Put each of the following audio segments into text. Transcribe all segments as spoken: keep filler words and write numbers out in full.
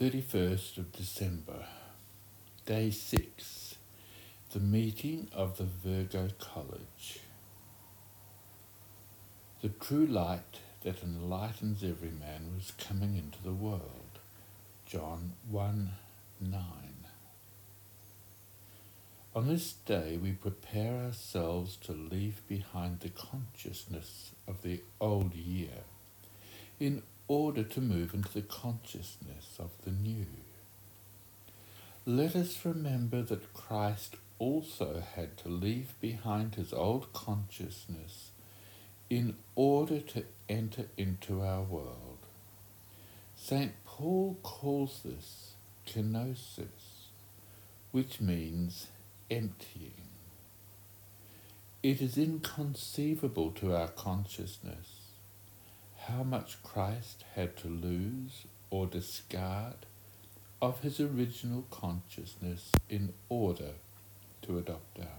thirty-first of December, Day six, the meeting of the Virgo College. The true light that enlightens every man was coming into the world. John one nine. On this day we prepare ourselves to leave behind the consciousness of the old year in order to move into the consciousness of the new. Let us remember that Christ also had to leave behind his old consciousness in order to enter into our world. Saint Paul calls this kenosis, which means emptying. It is inconceivable to our consciousness how much Christ had to lose or discard of his original consciousness in order to adopt ours.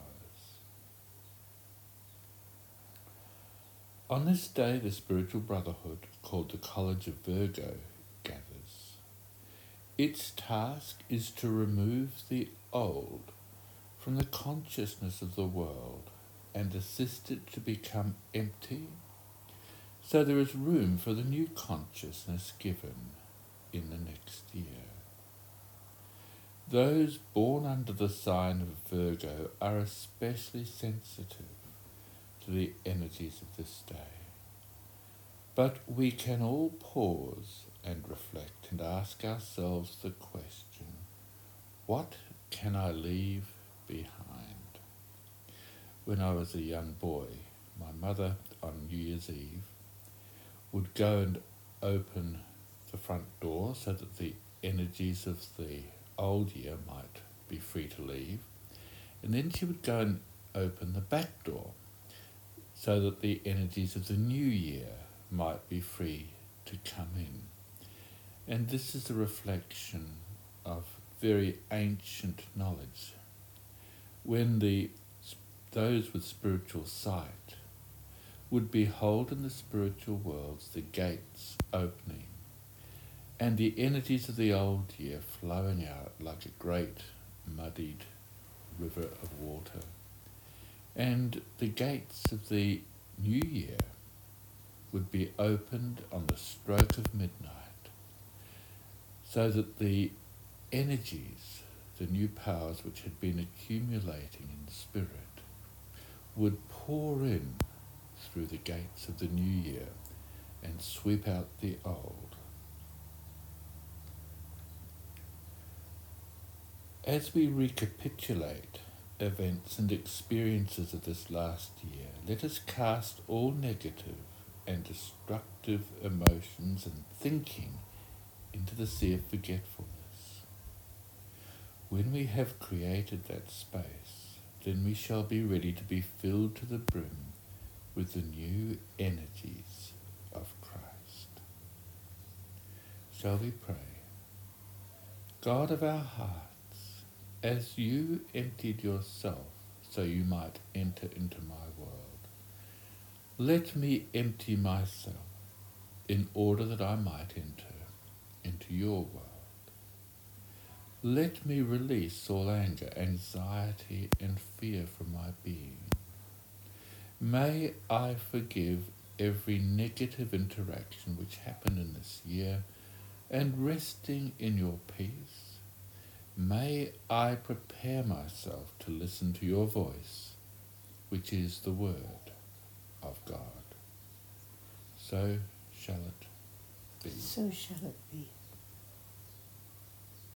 On this day, the spiritual brotherhood, called the College of Virgo, gathers. Its task is to remove the old from the consciousness of the world and assist it to become empty, so there is room for the new consciousness given in the next year. Those born under the sign of Virgo are especially sensitive to the energies of this day. But we can all pause and reflect and ask ourselves the question, what can I leave behind? When I was a young boy, my mother on New Year's Eve would go and open the front door so that the energies of the old year might be free to leave, and then she would go and open the back door so that the energies of the new year might be free to come in. And this is a reflection of very ancient knowledge. When the those with spiritual sight would behold in the spiritual worlds the gates opening and the energies of the old year flowing out like a great muddied river of water, and the gates of the new year would be opened on the stroke of midnight, so that the energies, the new powers which had been accumulating in spirit, would pour in through the gates of the new year and sweep out the old. As we recapitulate events and experiences of this last year, let us cast all negative and destructive emotions and thinking into the sea of forgetfulness. When we have created that space, then we shall be ready to be filled to the brim with the new energies of Christ. Shall we pray? God of our hearts, as you emptied yourself so you might enter into my world, let me empty myself in order that I might enter into your world. Let me release all anger, anxiety, and fear from my being. May I forgive every negative interaction which happened in this year, and resting in your peace, may I prepare myself to listen to your voice, which is the word of God. So shall it be. So shall it be.